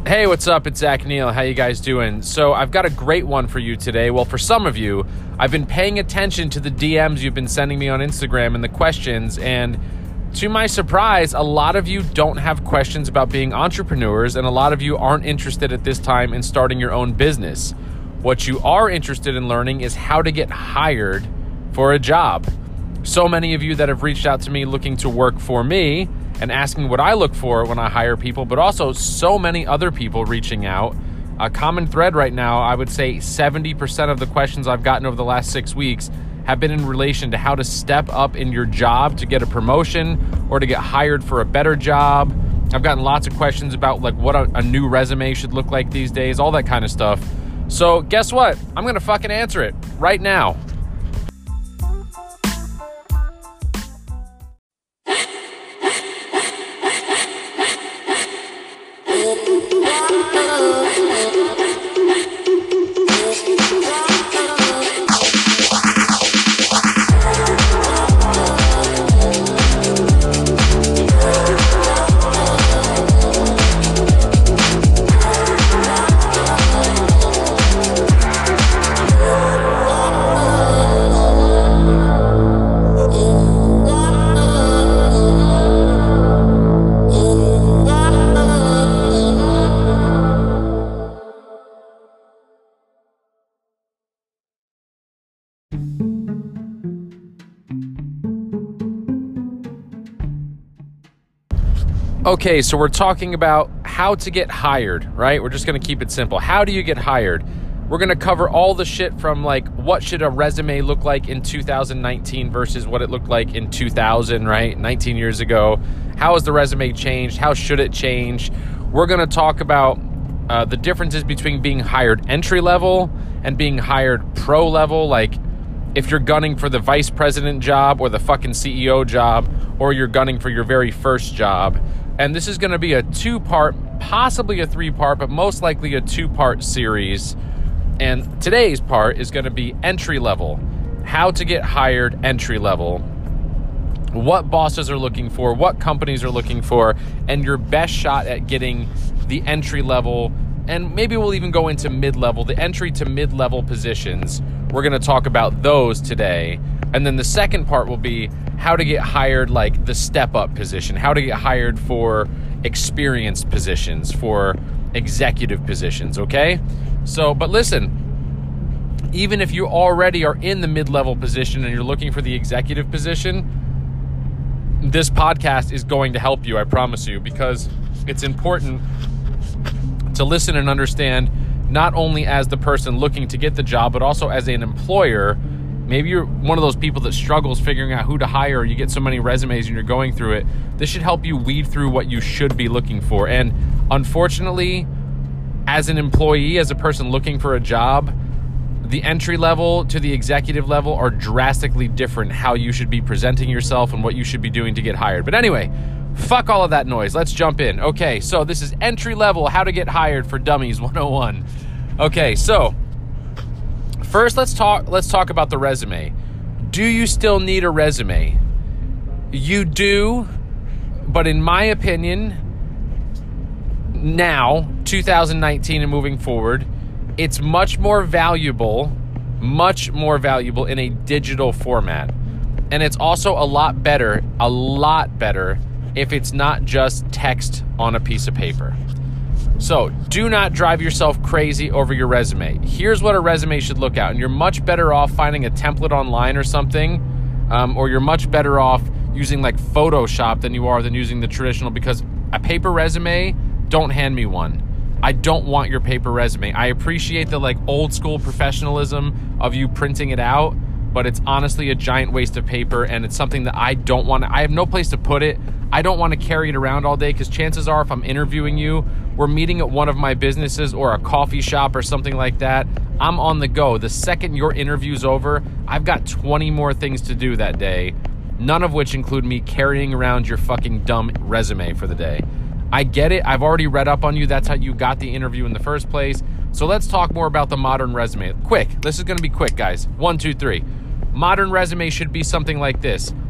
Hey, what's up? It's Zach Neal. How you guys doing? So I've got a great one for you today. Well, for some of you, I've been paying attention to the DMs you've been sending me on Instagram and the questions, and to my surprise, a lot of you don't have questions about being entrepreneurs, and a lot of you aren't interested at this time in starting your own business. What you are interested in learning is how to get hired for a job. So many of you that have reached out to me looking to work for me and asking what I look for when I hire people, but also so many other people reaching out. A common thread right now, I would say 70% of the questions I've gotten over the last 6 weeks have been in relation to how to step up in your job to get a promotion or to get hired for a better job. I've gotten lots of questions about like what a new resume should look like these days, all that kind of stuff. So guess what? I'm gonna fucking answer it right now. Okay, so we're talking about how to get hired, right? We're just going to keep it simple. How do you get hired? We're going to cover all the shit from like what should a resume look like in 2019 versus what it looked like in 2000, right? 19 years ago. How has the resume changed? How should it change? We're going to talk about the differences between being hired entry level and being hired pro level. Like if you're gunning for the vice president job or the fucking CEO job, or you're gunning for your very first job. And this is going to be a 2-part, possibly a 3-part, but most likely a 2-part series. And today's part is going to be entry level. How to get hired entry level. What bosses are looking for, what companies are looking for, and your best shot at getting the entry level. And maybe we'll even go into mid-level, the entry to mid-level positions. We're going to talk about those today. And then the second part will be how to get hired, like the step-up position, how to get hired for experienced positions, for executive positions, okay? So, but listen, even if you already are in the mid-level position and you're looking for the executive position, this podcast is going to help you, I promise you, because it's important to listen and understand not only as the person looking to get the job, but also as an employer. Maybe you're one of those people that struggles figuring out who to hire, or you get so many resumes and you're going through it. This should help you weed through what you should be looking for. And unfortunately, as an employee, as a person looking for a job, the entry level to the executive level are drastically different how you should be presenting yourself and what you should be doing to get hired. But anyway, fuck all of that noise. Let's jump in. Okay, so this is entry level, how to get hired for dummies 101. Okay, so first, let's talk about the resume. Do you still need a resume? You do, but in my opinion, now, 2019 and moving forward, it's much more valuable in a digital format. And it's also a lot better if it's not just text on a piece of paper. So do not drive yourself crazy over your resume. Here's what a resume should look out. And you're much better off finding a template online or something, or you're much better off using like Photoshop than you are than using the traditional, because a paper resume, don't hand me one. I don't want your paper resume. I appreciate the like old school professionalism of you printing it out, but it's honestly a giant waste of paper, and it's something that I don't want. I have no place to put it. I don't want to carry it around all day, because chances are if I'm interviewing you, we're meeting at one of my businesses or a coffee shop or something like that, I'm on the go. The second your interview's over, I've got 20 more things to do that day, none of which include me carrying around your fucking dumb resume for the day. I get it. I've already read up on you. That's how you got the interview in the first place. So let's talk more about the modern resume. Quick. This is going to be quick, guys. 1, 2, 3. Modern resume should be something like this.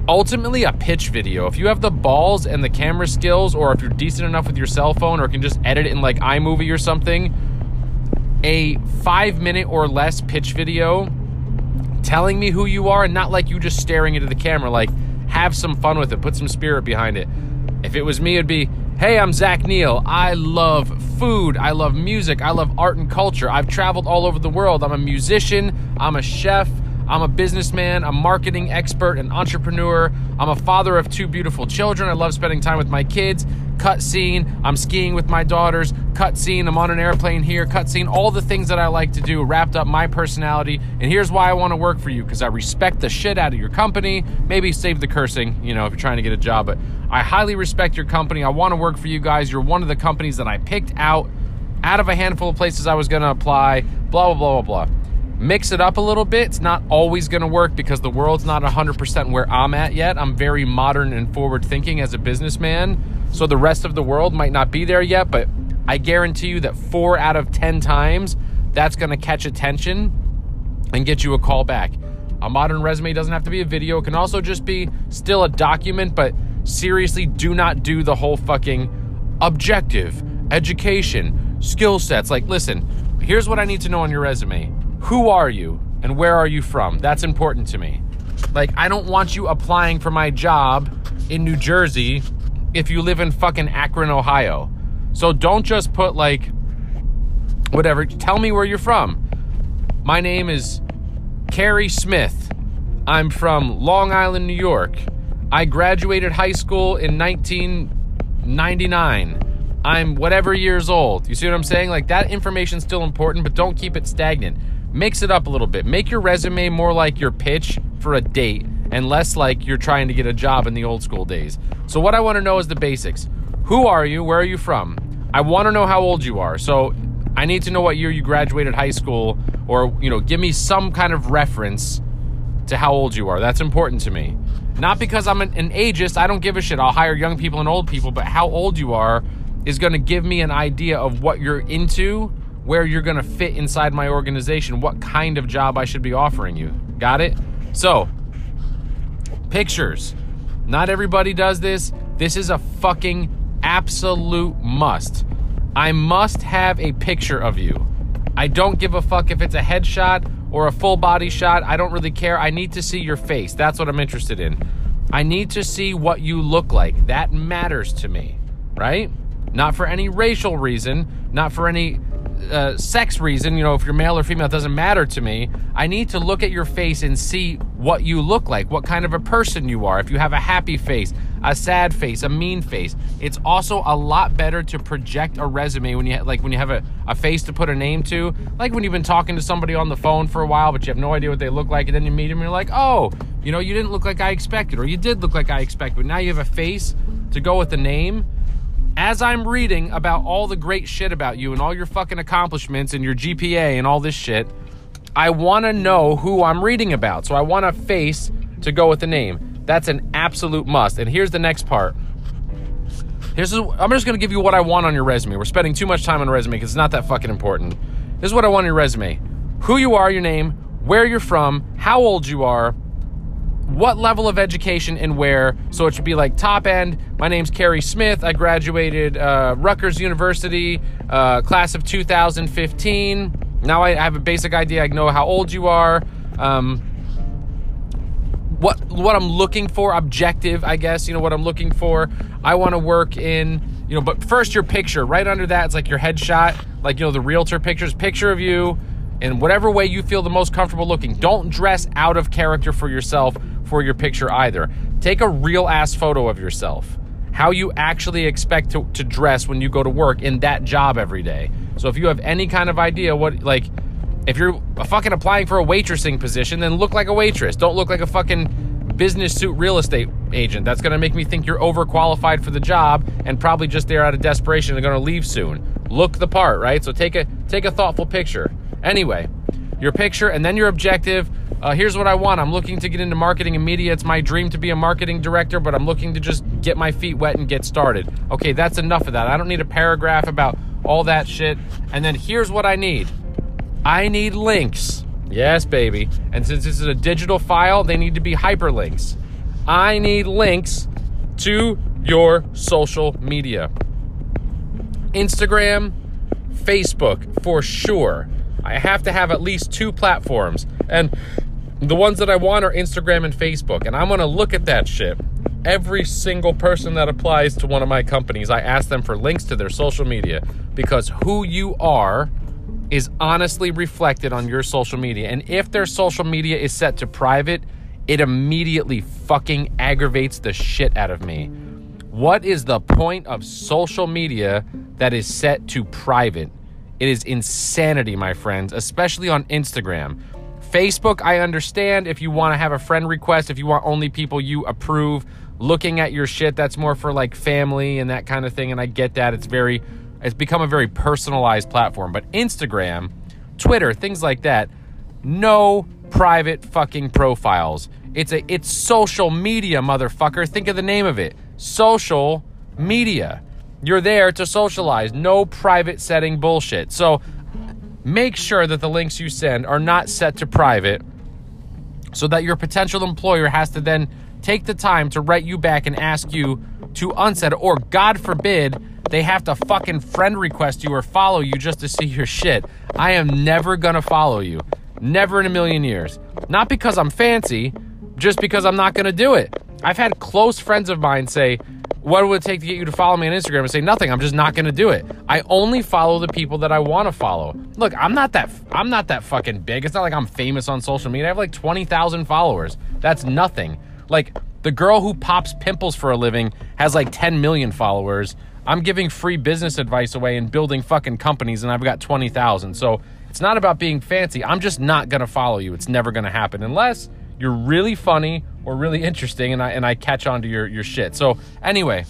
ultimately a pitch video. If you have the balls and the camera skills, or if you're decent enough with your cell phone or can just edit it in like iMovie or something, a 5-minute or less pitch video telling me who you are, and not like you just staring into the camera. Like, have some fun with it, put some spirit behind it. If it was me, it'd be, hey, I'm Zach Neal. I love food, I love music, I love art and culture. I've traveled all over the world. I'm a musician, I'm a chef, I'm a businessman, a marketing expert, an entrepreneur. I'm a father of 2 beautiful children. I love spending time with my kids. Cut scene, I'm skiing with my daughters. Cut scene, I'm on an airplane here. Cut scene, all the things that I like to do, wrapped up my personality. And here's why I want to work for you, because I respect the shit out of your company. Maybe save the cursing, you know, if you're trying to get a job. But I highly respect your company. I want to work for you guys. You're one of the companies that I picked out of a handful of places I was going to apply. Blah, blah, blah, blah, blah. Mix it up a little bit. It's not always going to work because the world's not 100% where I'm at yet. I'm very modern and forward thinking as a businessman. So the rest of the world might not be there yet, but I guarantee you that 4 out of 10 times that's going to catch attention and get you a call back. A modern resume doesn't have to be a video. It can also just be still a document, but seriously, do not do the whole fucking objective, education, skill sets. Like, listen, here's what I need to know on your resume. Who are you and where are you from? That's important to me. Like, I don't want you applying for my job in New Jersey if you live in fucking Akron, Ohio. So don't just put like, whatever, tell me where you're from. My name is Carrie Smith. I'm from Long Island, New York. I graduated high school in 1999. I'm whatever years old. You see what I'm saying? Like, that information's still important, but don't keep it stagnant. Mix it up a little bit. Make your resume more like your pitch for a date and less like you're trying to get a job in the old school days. So what I want to know is the basics. Who are you? Where are you from? I want to know how old you are. So I need to know what year you graduated high school, or, you know, give me some kind of reference to how old you are. That's important to me. Not because I'm an ageist. I don't give a shit. I'll hire young people and old people, but how old you are is going to give me an idea of what you're into, where you're going to fit inside my organization, what kind of job I should be offering you. Got it? So, pictures. Not everybody does this. This is a fucking absolute must. I must have a picture of you. I don't give a fuck if it's a headshot or a full body shot. I don't really care. I need to see your face. That's what I'm interested in. I need to see what you look like. That matters to me, right? Not for any racial reason, not for any sex reason. You know, if you're male or female, it doesn't matter to me. I need to look at your face and see what you look like, what kind of a person you are. If you have a happy face, a sad face, a mean face. It's also a lot better to project a resume when you have a face to put a name to. Like when you've been talking to somebody on the phone for a while, but you have no idea what they look like, and then you meet them and you're like, oh, you know, you didn't look like I expected, or you did look like I expected, but now you have a face to go with the name. As I'm reading about all the great shit about you and all your fucking accomplishments and your GPA and all this shit, I want to know who I'm reading about. So I want a face to go with the name. That's an absolute must. And here's the next part. I'm just going to give you what I want on your resume. We're spending too much time on a resume because it's not that fucking important. This is what I want on your resume. Who you are, your name, where you're from, how old you are, what level of education and where. So it should be like top end. My name's Carrie Smith. I graduated Rutgers University, class of 2015. Now I have a basic idea. I know how old you are. What I'm looking for, objective, I guess, you know, what I'm looking for. I want to work in, you know, but first your picture. Right under that, it's like your headshot, like, you know, the realtor pictures, picture of you in whatever way you feel the most comfortable looking. Don't dress out of character for yourself for your picture either. Take a real ass photo of yourself. How you actually expect to dress when you go to work in that job every day. So if you have any kind of idea what, like, if you're fucking applying for a waitressing position, then look like a waitress. Don't look like a fucking business suit real estate agent. That's going to make me think you're overqualified for the job and probably just there out of desperation and going to leave soon. Look the part, right? So take a thoughtful picture. Anyway, your picture and then your objective. Here's what I want. I'm looking to get into marketing and media. It's my dream to be a marketing director, but I'm looking to just get my feet wet and get started. Okay, that's enough of that. I don't need a paragraph about all that shit. And then here's what I need. I need links. Yes, baby. And since this is a digital file, they need to be hyperlinks. I need links to your social media. Instagram, Facebook, for sure. I have to have at least 2 platforms. And the ones that I want are Instagram and Facebook. And I'm going to look at that shit. Every single person that applies to one of my companies, I ask them for links to their social media, because who you are is honestly reflected on your social media. And if their social media is set to private, it immediately fucking aggravates the shit out of me. What is the point of social media that is set to private? It is insanity, my friends, especially on Instagram. Facebook, I understand if you want to have a friend request, if you want only people you approve looking at your shit, that's more for like family and that kind of thing, and I get that. It's become a very personalized platform. But Instagram, Twitter, things like that, no private fucking profiles. It's social media, motherfucker. Think of the name of it. Social media. You're there to socialize. No private setting bullshit. So make sure that the links you send are not set to private, so that your potential employer has to then take the time to write you back and ask you to unset it, or God forbid, they have to fucking friend request you or follow you just to see your shit. I am never gonna follow you. Never in a million years. Not because I'm fancy, just because I'm not gonna do it. I've had close friends of mine say, what would it take to get you to follow me on Instagram? And say, nothing, I'm just not gonna do it. I only follow the people that I wanna follow. Look, I'm not that fucking big. It's not like I'm famous on social media. I have like 20,000 followers. That's nothing. Like, the girl who pops pimples for a living has like 10 million followers. I'm giving free business advice away and building fucking companies, and I've got 20,000. So it's not about being fancy. I'm just not going to follow you. It's never going to happen unless you're really funny or really interesting and I catch on to your shit. So anyway,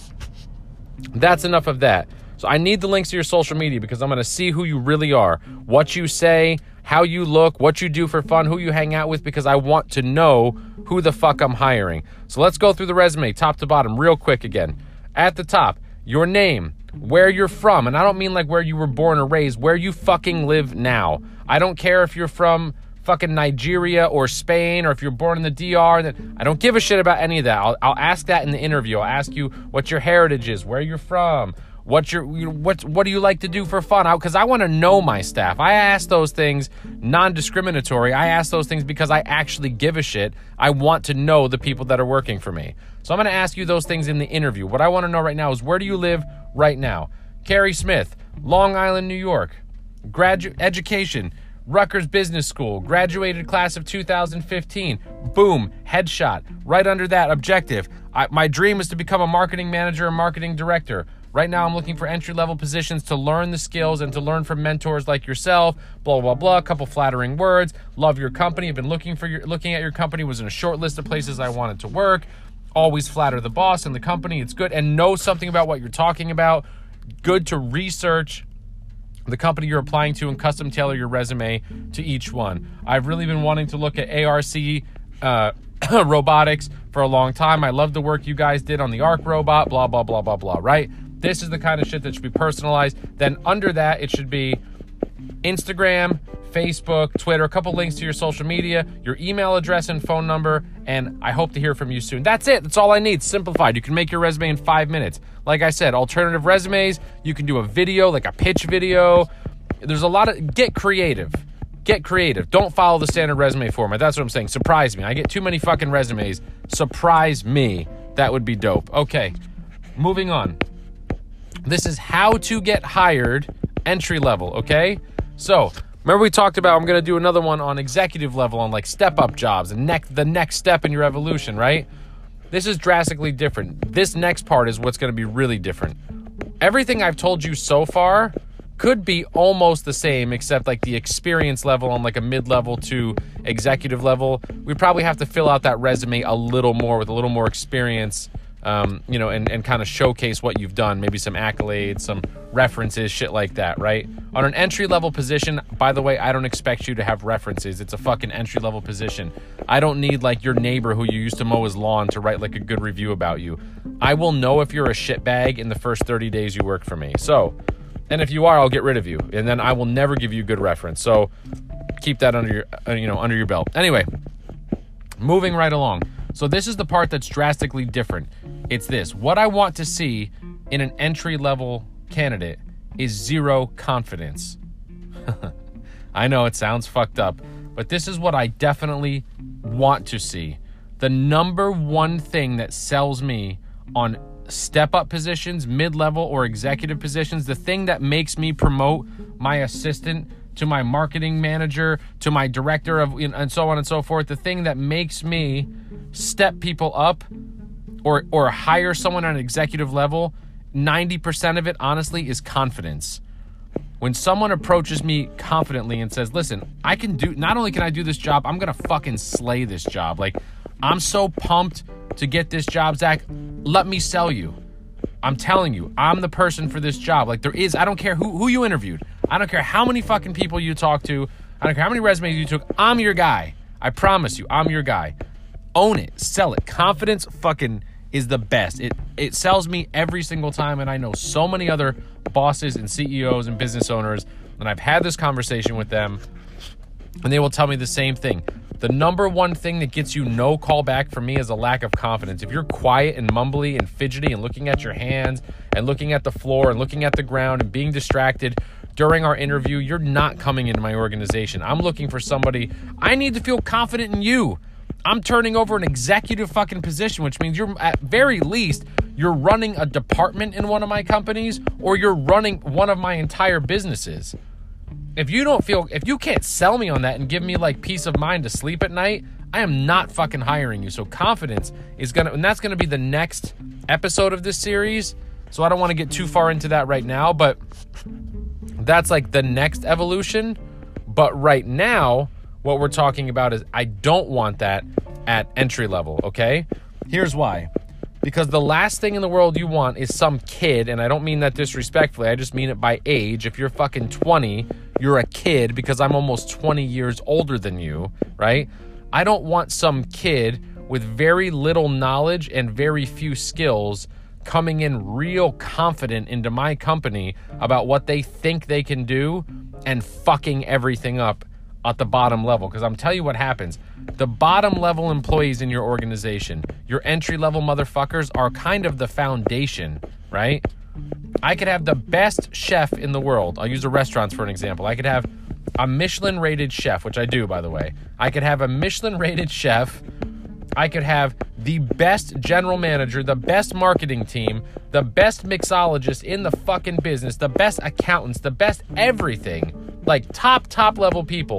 that's enough of that. So I need the links to your social media, because I'm going to see who you really are, what you say, how you look, what you do for fun, who you hang out with, because I want to know who the fuck I'm hiring. So let's go through the resume top to bottom real quick again. At the top, your name, where you're from, and I don't mean like where you were born or raised, where you fucking live now. I don't care if you're from fucking Nigeria or Spain, or if you're born in the DR. I don't give a shit about any of that. I'll ask that in the interview. I'll ask you what your heritage is, where you're from, what do you like to do for fun? Because I want to know my staff. I ask those things non-discriminatory. I ask those things because I actually give a shit. I want to know the people that are working for me. So I'm going to ask you those things in the interview. What I want to know right now is, where do you live right now? Carrie Smith, Long Island, New York. Education, Rutgers Business School, graduated class of 2015. Boom, headshot. Right under that, objective. My dream is to become a marketing manager and marketing director. Right now, I'm looking for entry-level positions to learn the skills and to learn from mentors like yourself, blah, blah, blah, a couple flattering words. Love your company. I've been looking at your company, was in a short list of places I wanted to work. Always flatter the boss and the company. It's good. And know something about what you're talking about. Good to research the company you're applying to and custom tailor your resume to each one. I've really been wanting to look at ARC robotics for a long time. I love the work you guys did on the ARC robot, blah, blah, blah, blah, blah, right? This is the kind of shit that should be personalized. Then under that, it should be Instagram, Facebook, Twitter, a couple links to your social media, your email address and phone number, and I hope to hear from you soon. That's it. That's all I need. Simplified. You can make your resume in 5 minutes. Like I said, alternative resumes, you can do a video, like a pitch video. There's a lot of... Get creative. Get creative. Don't follow the standard resume format. That's what I'm saying. Surprise me. I get too many fucking resumes. Surprise me. That would be dope. Okay. Moving on. This is how to get hired entry level, okay? So, remember we talked about, I'm going to do another one on executive level, on like step-up jobs and the next step in your evolution, right? This is drastically different. This next part is what's going to be really different. Everything I've told you so far could be almost the same, except like the experience level on like a mid-level to executive level. We probably have to fill out that resume a little more with a little more experience, and kind of showcase what you've done, maybe some accolades, some references, shit like that, right? On an entry-level position, by the way, I don't expect you to have references. It's a fucking entry-level position. I don't need, like, your neighbor who you used to mow his lawn to write, like, a good review about you. I will know if you're a shitbag in the first 30 days you work for me. So, and if you are, I'll get rid of you, and then I will never give you a good reference. So, keep that under your belt. Anyway, moving right along. So this is the part that's drastically different. It's this. What I want to see in an entry-level candidate is zero confidence. I know it sounds fucked up, but this is what I definitely want to see. The number one thing that sells me on step-up positions, mid-level or executive positions, the thing that makes me promote my assistant to my marketing manager, to my director of, and so on and so forth, the thing that makes me step people up or hire someone on an executive level, 90% of it, honestly, is confidence. When someone approaches me confidently and says, listen, not only can I do this job, I'm going to fucking slay this job. Like, I'm so pumped to get this job, Zach. Let me sell you. I'm telling you, I'm the person for this job. Like, I don't care who you interviewed. I don't care how many fucking people you talked to. I don't care how many resumes you took. I'm your guy. I promise you, I'm your guy. Own it. Sell it. Confidence fucking is the best. It sells me every single time, and I know so many other bosses and CEOs and business owners, and I've had this conversation with them, and they will tell me the same thing. The number one thing that gets you no call back from me is a lack of confidence. If you're quiet and mumbly and fidgety and looking at your hands and looking at the floor and looking at the ground and being distracted during our interview, you're not coming into my organization. I'm looking for somebody. I need to feel confident in you. I'm turning over an executive fucking position, which means you're, at very least, you're running a department in one of my companies, or you're running one of my entire businesses. If you can't sell me on that and give me like peace of mind to sleep at night, I am not fucking hiring you. So confidence is and that's gonna be the next episode of this series. So I don't want to get too far into that right now, but that's like the next evolution. But right now, what we're talking about is I don't want that at entry level, okay? Here's why. Because the last thing in the world you want is some kid, and I don't mean that disrespectfully, I just mean it by age. If you're fucking 20, you're a kid because I'm almost 20 years older than you, right? I don't want some kid with very little knowledge and very few skills coming in real confident into my company about what they think they can do and fucking everything up at the bottom level. Because I'm telling you what happens. The bottom level employees in your organization, your entry level motherfuckers, are kind of the foundation, right? I could have the best chef in the world. I'll use the restaurants for an example. I could have a Michelin rated chef, which I do, by the way. I could have a Michelin rated chef. I could have the best general manager, the best marketing team, the best mixologist in the fucking business, the best accountants, the best everything. Like top level people.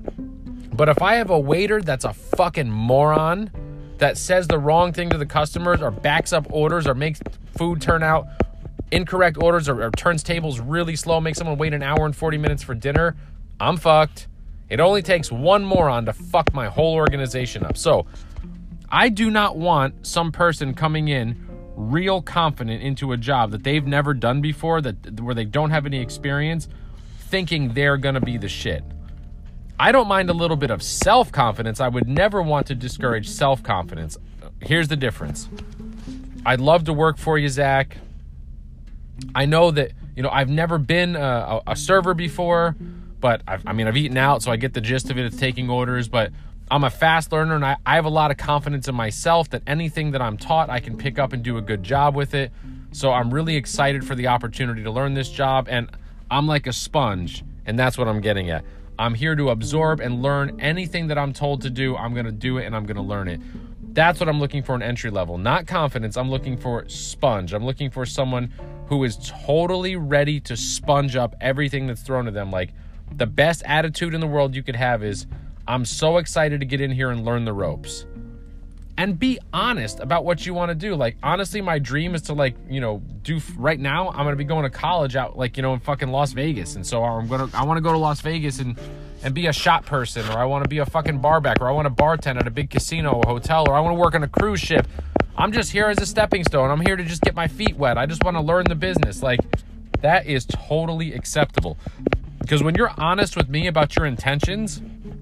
But if I have a waiter that's a fucking moron, that says the wrong thing to the customers or backs up orders or makes food turn out incorrect orders or turns tables really slow, makes someone wait an hour and 40 minutes for dinner, I'm fucked. It only takes one moron to fuck my whole organization up. So I do not want some person coming in real confident into a job that they've never done before, where they don't have any experience, thinking they're going to be the shit. I don't mind a little bit of self-confidence. I would never want to discourage self-confidence. Here's the difference. I'd love to work for you, Zach. I know that, I've never been a server before, but I've eaten out, so I get the gist of it. It's taking orders, but I'm a fast learner, and I have a lot of confidence in myself that anything that I'm taught, I can pick up and do a good job with it. So I'm really excited for the opportunity to learn this job, and I'm like a sponge, and that's what I'm getting at. I'm here to absorb and learn anything that I'm told to do. I'm going to do it, and I'm going to learn it. That's what I'm looking for in entry level. Not confidence. I'm looking for sponge. I'm looking for someone who is totally ready to sponge up everything that's thrown at them. Like, the best attitude in the world you could have is, I'm so excited to get in here and learn the ropes. And be honest about what you want to do. Like, honestly, my dream is to, do right now. I'm going to be going to college out, in fucking Las Vegas. And so I want to go to Las Vegas and be a shop person, or I want to be a fucking bar back, or I want to bartend at a big casino or hotel, or I want to work on a cruise ship. I'm just here as a stepping stone. I'm here to just get my feet wet. I just want to learn the business. Like, that is totally acceptable. Because when you're honest with me about your intentions,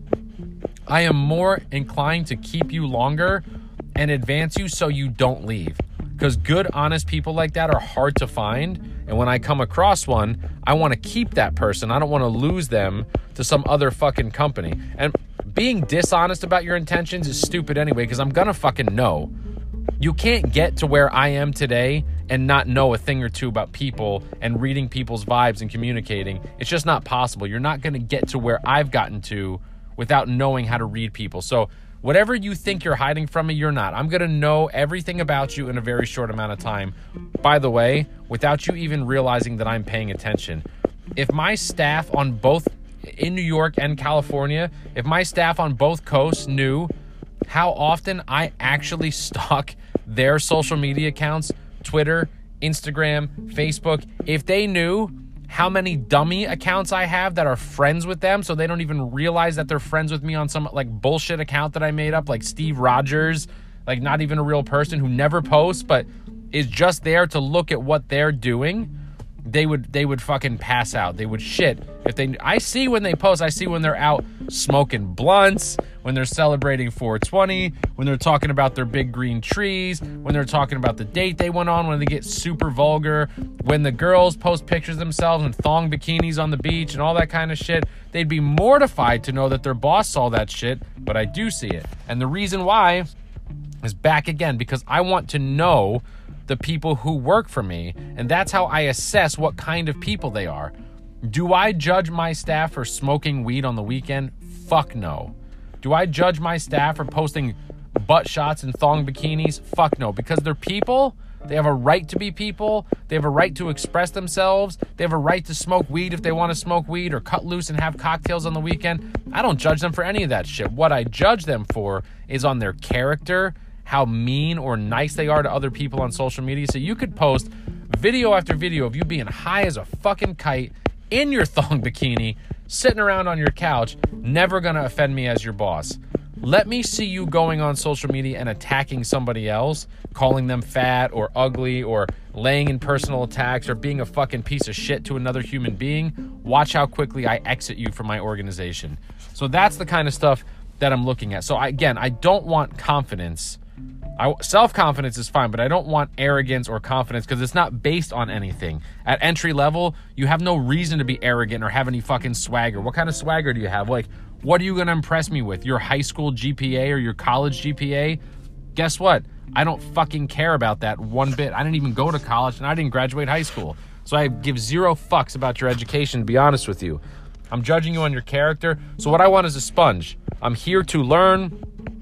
I am more inclined to keep you longer and advance you so you don't leave. Because good, honest people like that are hard to find. And when I come across one, I want to keep that person. I don't want to lose them to some other fucking company. And being dishonest about your intentions is stupid anyway, because I'm gonna fucking know. You can't get to where I am today and not know a thing or two about people and reading people's vibes and communicating. It's just not possible. You're not gonna get to where I've gotten to without knowing how to read people. So whatever you think you're hiding from me, you're not. I'm gonna know everything about you in a very short amount of time. By the way, without you even realizing that I'm paying attention. If my staff on both in New York and California, if my staff on both coasts knew how often I actually stalk their social media accounts, Twitter, Instagram, Facebook, if they knew how many dummy accounts I have that are friends with them, so they don't even realize that they're friends with me on some like bullshit account that I made up, like Steve Rogers, like not even a real person who never posts, but is just there to look at what they're doing, they would fucking pass out. They would shit. I see when they post, I see when they're out smoking blunts, when they're celebrating 420, when they're talking about their big green trees, when they're talking about the date they went on, when they get super vulgar, when the girls post pictures of themselves in thong bikinis on the beach and all that kind of shit. They'd be mortified to know that their boss saw that shit, but I do see it. And the reason why is back again, because I want to know the people who work for me, and that's how I assess what kind of people they are. Do I judge my staff for smoking weed on the weekend? Fuck no. Do I judge my staff for posting butt shots and thong bikinis? Fuck no, because they're people. They have a right to be people. They have a right to express themselves. They have a right to smoke weed if they want to smoke weed or cut loose and have cocktails on the weekend. I don't judge them for any of that shit. What I judge them for is on their character, how mean or nice they are to other people on social media. So you could post video after video of you being high as a fucking kite in your thong bikini, sitting around on your couch, never gonna offend me as your boss. Let me see you going on social media and attacking somebody else, calling them fat or ugly or laying in personal attacks or being a fucking piece of shit to another human being. Watch how quickly I exit you from my organization. So that's the kind of stuff that I'm looking at. So I don't want confidence. Self-confidence is fine, but I don't want arrogance or confidence because it's not based on anything. At entry level, you have no reason to be arrogant or have any fucking swagger. What kind of swagger do you have? Like, what are you going to impress me with? Your high school GPA or your college GPA? Guess what? I don't fucking care about that one bit. I didn't even go to college and I didn't graduate high school. So I give zero fucks about your education, to be honest with you. I'm judging you on your character. So what I want is a sponge. I'm here to learn.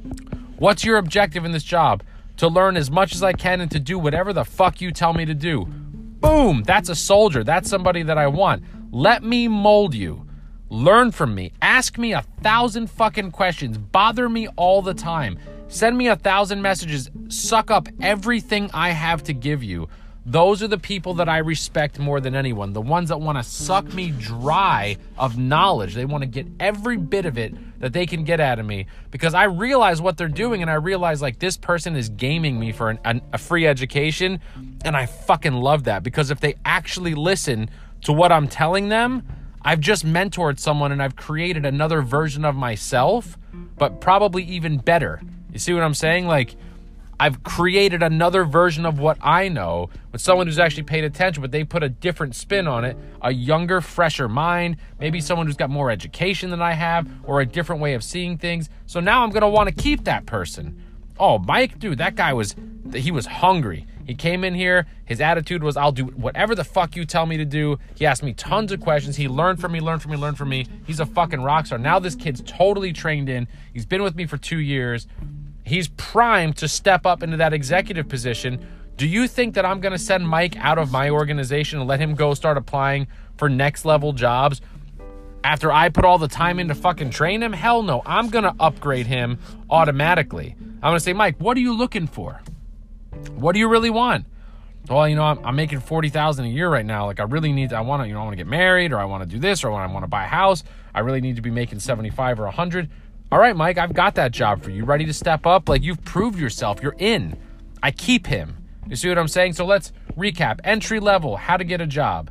What's your objective in this job? To learn as much as I can and to do whatever the fuck you tell me to do. Boom, that's a soldier. That's somebody that I want. Let me mold you. Learn from me. Ask me 1,000 fucking questions. Bother me all the time. Send me 1,000 messages. Suck up everything I have to give you. Those are the people that I respect more than anyone. The ones that want to suck me dry of knowledge. They want to get every bit of it that they can get out of me because I realize what they're doing and I realize like this person is gaming me for a free education, and I fucking love that because if they actually listen to what I'm telling them, I've just mentored someone and I've created another version of myself, but probably even better. You see what I'm saying? Like, I've created another version of what I know with someone who's actually paid attention, but they put a different spin on it, a younger, fresher mind, maybe someone who's got more education than I have, or a different way of seeing things. So now I'm going to want to keep that person. Oh, Mike, dude, that guy was hungry. He came in here, his attitude was, I'll do whatever the fuck you tell me to do. He asked me tons of questions. He learned from me. He's a fucking rock star. Now this kid's totally trained in. He's been with me for 2 years. He's primed to step up into that executive position. Do you think that I'm going to send Mike out of my organization and let him go start applying for next level jobs after I put all the time in to fucking train him? Hell no. I'm going to upgrade him automatically. I'm going to say, Mike, what are you looking for? What do you really want? Well, I'm making $40,000 a year right now. Like I want to get married, or I want to do this, or I want to buy a house. I really need to be making 75 or 100. All right, Mike, I've got that job for you. Ready to step up? Like, you've proved yourself. You're in. I keep him. You see what I'm saying? So let's recap. Entry level, how to get a job.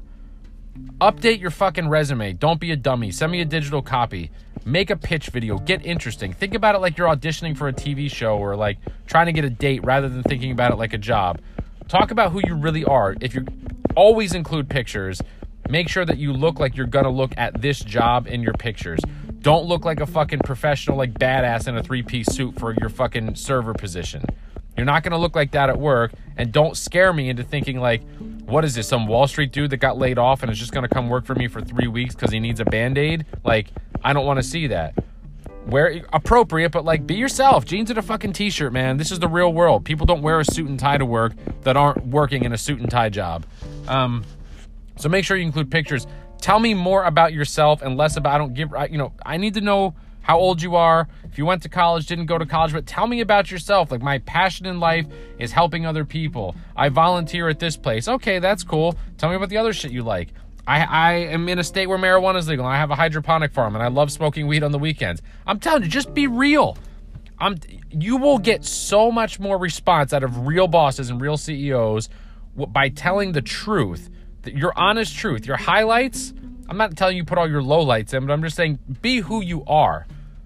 Update your fucking resume. Don't be a dummy. Send me a digital copy. Make a pitch video. Get interesting. Think about it like you're auditioning for a TV show or like trying to get a date rather than thinking about it like a job. Talk about who you really are. If you always include pictures, make sure that you look like you're going to look at this job in your pictures. Don't look like a fucking professional, like badass in a 3-piece suit for your fucking server position. You're not going to look like that at work, and don't scare me into thinking like, what is this, some Wall Street dude that got laid off and is just going to come work for me for 3 weeks because he needs a Band-Aid? Like, I don't want to see that. Wear appropriate, but like, be yourself. Jeans and a fucking t-shirt, man. This is the real world. People don't wear a suit and tie to work that aren't working in a suit and tie job. So make sure you include pictures. Tell me more about yourself and less about, I need to know how old you are, if you went to college, didn't go to college, but tell me about yourself. Like, my passion in life is helping other people. I volunteer at this place. Okay, that's cool. Tell me about the other shit you like. I am in a state where marijuana is legal, and I have a hydroponic farm, and I love smoking weed on the weekends. I'm telling you, just be real. You will get so much more response out of real bosses and real CEOs by telling the truth, your honest truth, your highlights. I'm not telling you put all your lowlights in, but I'm just saying be who you are.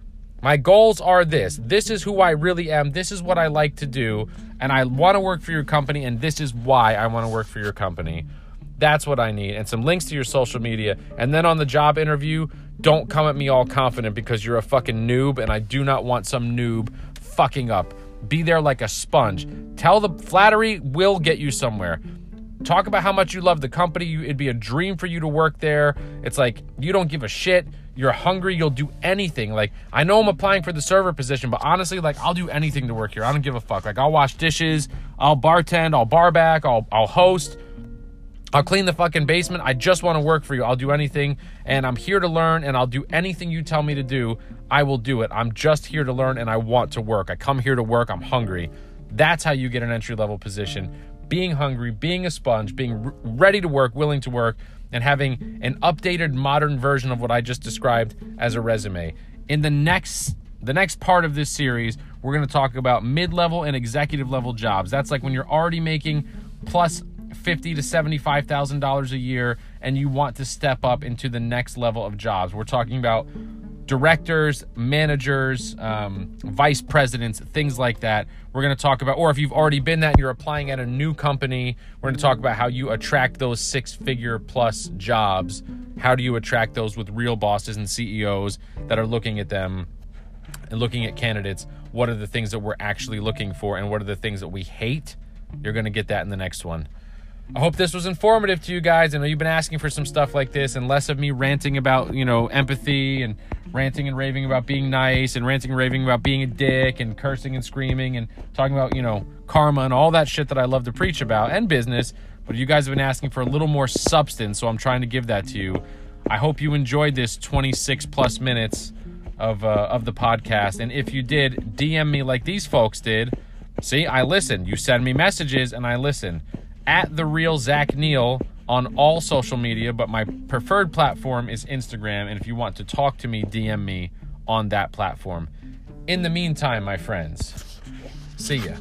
My goals are this. This is who I really am. This is what I like to do, and I want to work for your company, and this is why I want to work for your company. That's what I need, and some links to your social media. And then on the job interview, don't come at me all confident because you're a fucking noob, and I do not want some noob fucking up. Be there like a sponge. Tell the flattery will get you somewhere. Talk about how much you love the company. It'd be a dream for you to work there. It's like you don't give a shit. You're hungry. You'll do anything. Like, I know I'm applying for the server position, but honestly, like, I'll do anything to work here. I don't give a fuck. Like, I'll wash dishes. I'll bartend. I'll bar back. I'll host. I'll clean the fucking basement. I just want to work for you. I'll do anything, and I'm here to learn, and I'll do anything you tell me to do. I will do it. I'm just here to learn, and I want to work. I come here to work. I'm hungry. That's how you get an entry-level position. Being hungry, being a sponge, being ready to work, willing to work, and having an updated, modern version of what I just described as a resume. In the next part of this series, we're going to talk about mid-level and executive-level jobs. That's like when you're already making plus $50,000 to $75,000 a year, and you want to step up into the next level of jobs. We're talking about directors, managers, vice presidents, things like that. We're going to talk about, or if you've already been that and you're applying at a new company, we're going to talk about how you attract those 6-figure plus jobs. How do you attract those with real bosses and CEOs that are looking at them and looking at candidates? What are the things that we're actually looking for, and what are the things that we hate? You're going to get that in the next one. I hope this was informative to you guys. I know you've been asking for some stuff like this and less of me ranting about, empathy and ranting and raving about being nice and ranting and raving about being a dick and cursing and screaming and talking about, karma and all that shit that I love to preach about and business. But you guys have been asking for a little more substance, so I'm trying to give that to you. I hope you enjoyed this 26 plus minutes of the podcast. And if you did, DM me like these folks did. See, I listen. You send me messages and I listen. At The Real Zach Neal on all social media, but my preferred platform is Instagram, and if you want to talk to me, DM me on that platform. In the meantime, my friends, see ya.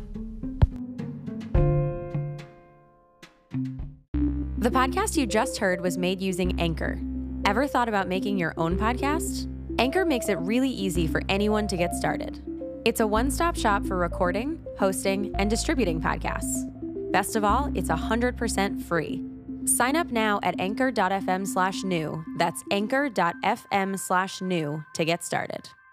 The podcast you just heard was made using Anchor. Ever thought about making your own podcast? Anchor makes it really easy for anyone to get started. It's a one-stop shop for recording, hosting, and distributing podcasts. Best of all, it's 100% free. Sign up now at anchor.fm/new. That's anchor.fm/new to get started.